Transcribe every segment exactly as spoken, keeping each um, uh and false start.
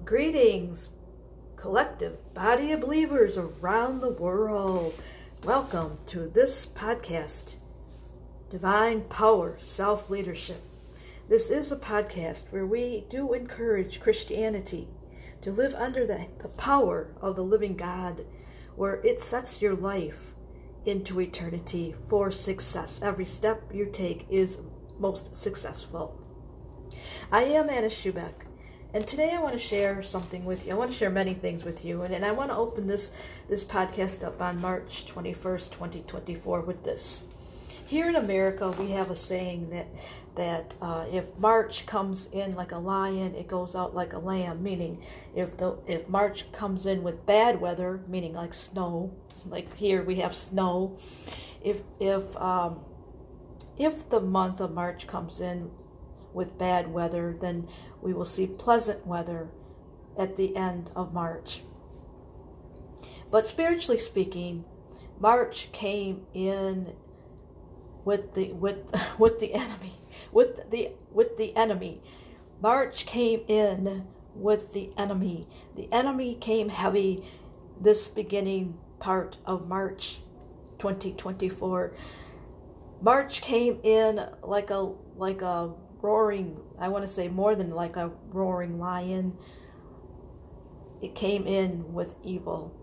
Greetings, collective body of believers around the world. Welcome to this podcast, Divine Power Self-Leadership. This is a podcast where we do encourage Christianity to live under the, the power of the living God, where it sets your life into eternity for success. Every step you take is most successful. I am Anna Schubeck. And today I want to share something with you. I want to share many things with you. And, and I want to open this, this podcast up on March twenty-first, twenty twenty-four with this. Here in America, we have a saying that that uh, if March comes in like a lion, it goes out like a lamb. Meaning, if the if March comes in with bad weather, meaning like snow, like here we have snow. If if um, if the month of March comes in with bad weather, then we will see pleasant weather at the end of March. But spiritually speaking, March came in with the with with the enemy, with the with the enemy. March came in with the enemy. The enemy came heavy this beginning part of March twenty twenty-four. March came in like a like a roaring, I want to say more than like a roaring lion. It came in with evil.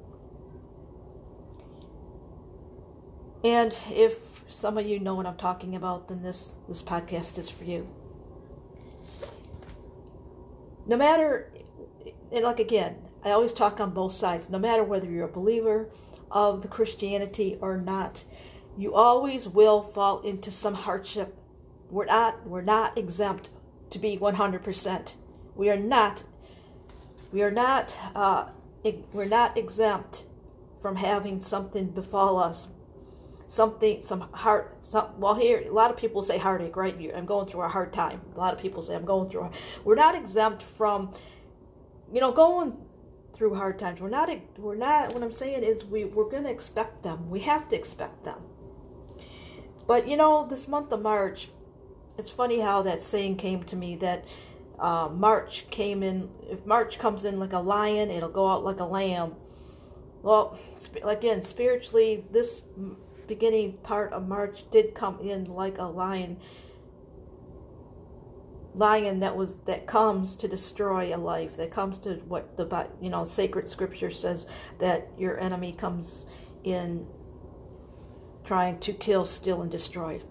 And if some of you know what I'm talking about, then this, this podcast is for you. No matter, and like again, I always talk on both sides. No matter whether you're a believer of the Christianity or not, you always will fall into some hardship. We're not, we're not exempt to be one hundred percent. We are not, we are not, uh, we're not exempt from having something befall us. Something, some heart, some, well here, a lot of people say heartache, right? I'm going through a hard time. A lot of people say I'm going through, a, we're not exempt from, you know, going through hard times. We're not, we're not, what I'm saying is we, we're going to expect them. We have to expect them. But, you know, this month of March, it's funny how that saying came to me that uh, March came in, if March comes in like a lion, it'll go out like a lamb. Well, again, spiritually, this beginning part of March did come in like a lion. Lion that was that comes to destroy a life, that comes to what the, you know, sacred scripture says, that your enemy comes in trying to kill, steal, and destroy.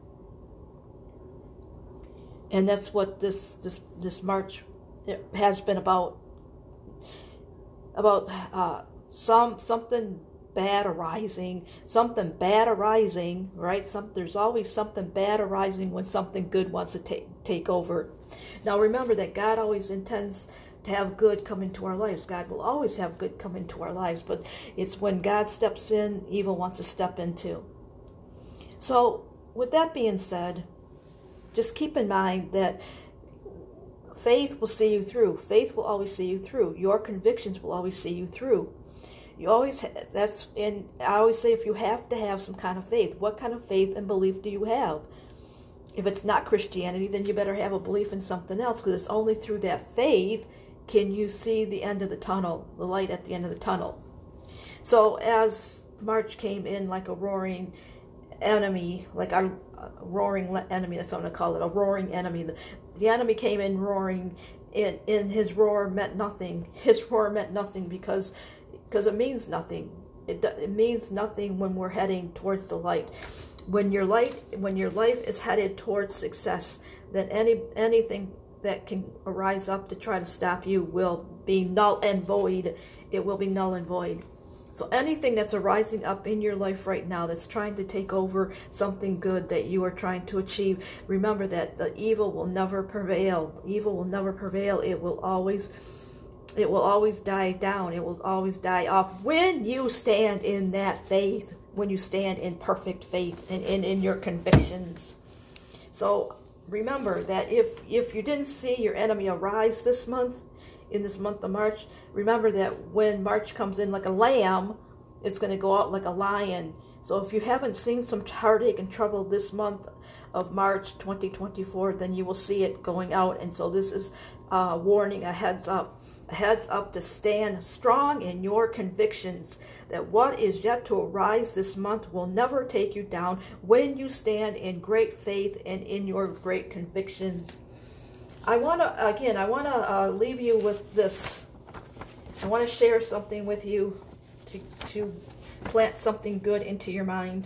And that's what this this this March has been about. About uh, some something bad arising, something bad arising, right? Some there's always something bad arising when something good wants to take take over. Now remember that God always intends to have good come into our lives. God will always have good come into our lives, but it's when God steps in, evil wants to step in too. So with that being said, just keep in mind that faith will see you through. Faith will always see you through. Your convictions will always see you through. You always, that's, and I always say, if you have to have some kind of faith, what kind of faith and belief do you have? If it's not Christianity, then you better have a belief in something else, because it's only through that faith can you see the end of the tunnel, the light at the end of the tunnel. So as March came in like a roaring enemy, like a roaring enemy, that's what I'm going to call it, a roaring enemy. The, the enemy came in roaring, and, and his roar meant nothing. His roar meant nothing because because it means nothing. It, it means nothing when we're heading towards the light. When your light, when your life is headed towards success, then any anything that can arise up to try to stop you will be null and void. It will be null and void. So anything that's arising up in your life right now that's trying to take over something good that you are trying to achieve, remember that the evil will never prevail. Evil will never prevail. It will always, it will always die down. It will always die off when you stand in that faith, when you stand in perfect faith and in, in your convictions. So remember that if, if you didn't see your enemy arise this month, in this month of March, remember that when March comes in like a lamb, it's going to go out like a lion. So if you haven't seen some heartache and trouble this month of March twenty twenty-four, then you will see it going out. And so this is a warning, a heads up, a heads up to stand strong in your convictions, that what is yet to arise this month will never take you down when you stand in great faith and in your great convictions. I want to, again, I want to uh, leave you with this. I want to share something with you to, to plant something good into your mind.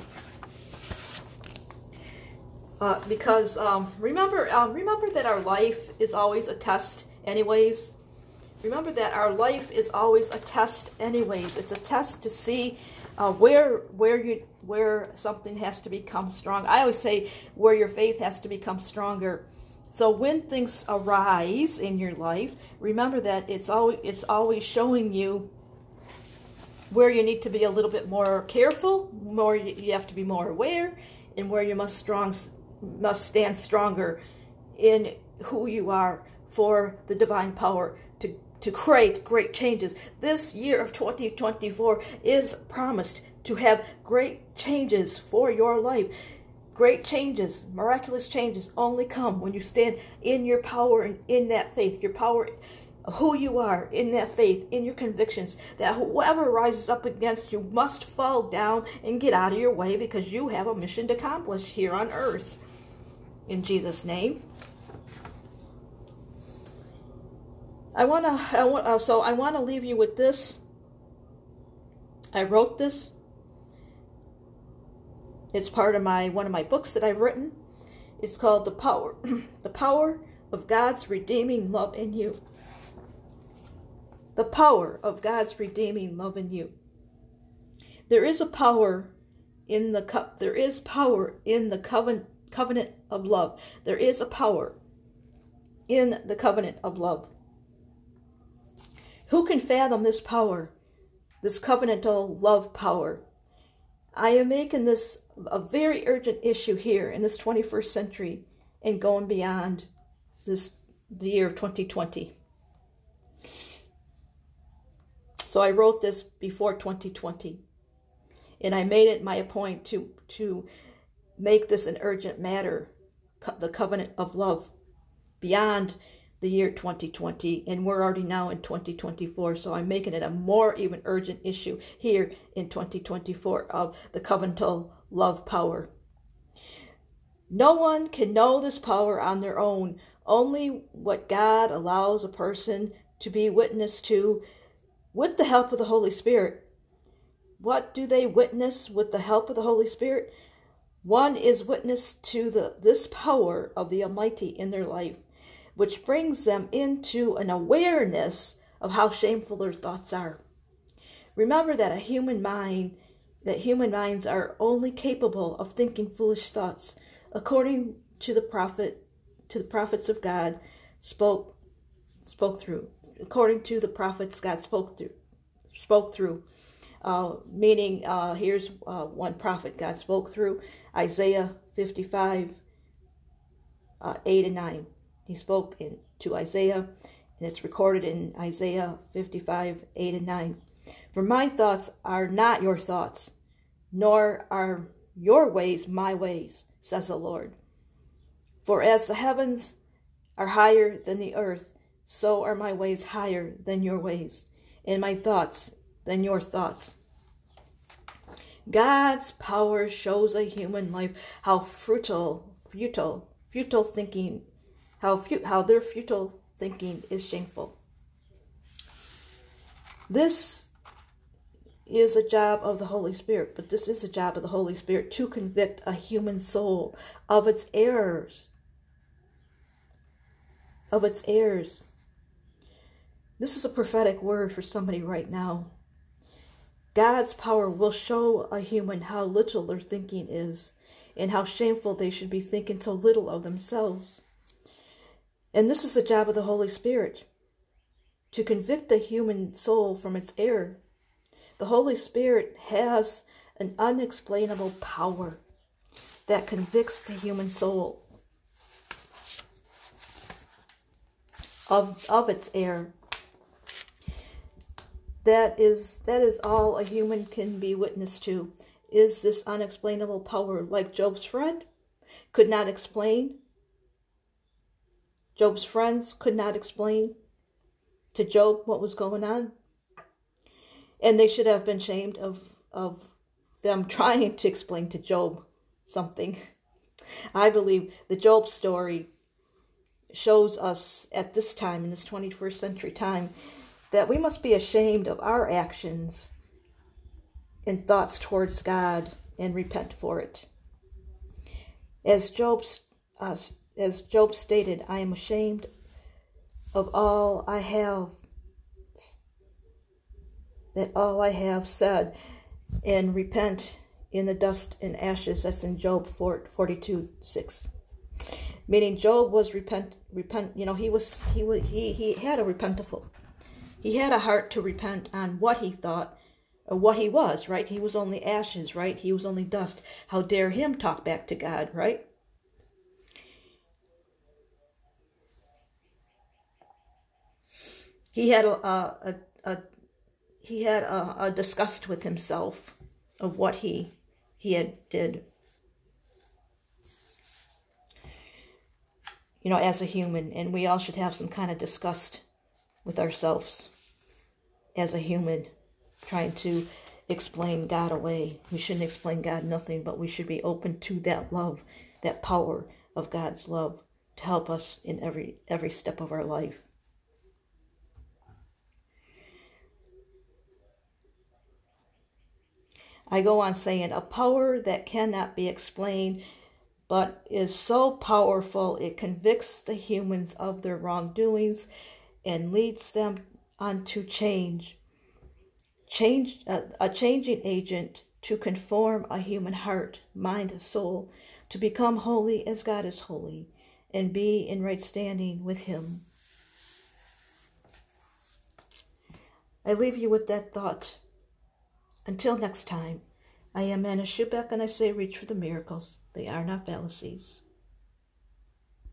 Uh, because um, remember, um, remember that our life is always a test anyways. Remember that our life is always a test anyways. It's a test to see uh, where where you where something has to become strong. I always say where your faith has to become stronger. So when things arise in your life, remember that it's always it's always showing you where you need to be a little bit more careful, more you have to be more aware, and where you must strong must stand stronger in who you are for the divine power to to create great changes. This year of twenty twenty-four is promised to have great changes for your life. Great changes, miraculous changes only come when you stand in your power and in that faith, your power, who you are, in that faith, in your convictions, that whoever rises up against you must fall down and get out of your way, because you have a mission to accomplish here on earth. In Jesus' name. I want to, I want, uh, so I want to leave you with this. I wrote this. It's part of my, one of my books that I've written. It's called The Power, The Power of God's Redeeming Love in You. The power of God's redeeming love in you. There is a power in the cup. There is power in the covenant, covenant of love. There is a power in the covenant of love. Who can fathom this power, this covenantal love power? I am making this a very urgent issue here in this twenty-first century and going beyond this the year of twenty twenty. So I wrote this before twenty twenty, and I made it my point to to make this an urgent matter, the covenant of love, beyond the year twenty twenty, and we're already now in twenty twenty-four, so I'm making it a more even urgent issue here in twenty twenty-four of the covenantal love power. No one can know this power on their own. Only what God allows a person to be witness to with the help of the Holy Spirit. What do they witness with the help of the Holy Spirit? One is witness to the this power of the Almighty in their life, which brings them into an awareness of how shameful their thoughts are. Remember that a human mind, that human minds are only capable of thinking foolish thoughts, according to the prophet, to the prophets of God spoke spoke through. According to the prophets God spoke through, spoke through. Uh, meaning, uh, here's uh, one prophet God spoke through, Isaiah fifty-five, uh, eight and nine. He spoke in, to Isaiah, and it's recorded in Isaiah fifty-five, eight and nine. For my thoughts are not your thoughts, nor are your ways my ways, says the Lord. For as the heavens are higher than the earth, so are my ways higher than your ways, and my thoughts than your thoughts. God's power shows a human life how futile, futile, futile thinking, how fu- how their futile thinking is shameful. This is a job of the Holy Spirit, but this is a job of the Holy Spirit to convict a human soul of its errors, of its errors. This is a prophetic word for somebody right now. God's power will show a human how little their thinking is, and how shameful they should be thinking so little of themselves. And this is the job of the Holy Spirit, to convict the human soul from its error. The Holy Spirit has an unexplainable power that convicts the human soul of, of its error. That is that is all a human can be witness to, is this unexplainable power, like Job's friend could not explain. Job's friends could not explain to Job what was going on. And they should have been ashamed of, of them trying to explain to Job something. I believe the Job story shows us at this time, in this twenty-first century time, that we must be ashamed of our actions and thoughts towards God and repent for it. As Job, uh, as Job stated, I am ashamed of all I have, that all I have said, and repent in the dust and ashes. That's in Job forty-two six. Meaning Job was repent, repent. You know, he was he was he he had a repentful. He had a heart to repent on what he thought, or what he was. Right? He was only ashes. Right? He was only dust. How dare him talk back to God? Right? He had a a, a, a he had a, a disgust with himself of what he he had did. You know, as a human, and we all should have some kind of disgust with ourselves as a human, trying to explain God away. We shouldn't explain God nothing, but we should be open to that love, that power of God's love to help us in every every step of our life. I go on saying, a power that cannot be explained, but is so powerful it convicts the humans of their wrongdoings and leads them unto change. Change a, a changing agent to conform a human heart, mind, soul, to become holy as God is holy, and be in right standing with Him. I leave you with that thought. Until next time, I am Anna Schubeck, and I say reach for the miracles. They are not fallacies.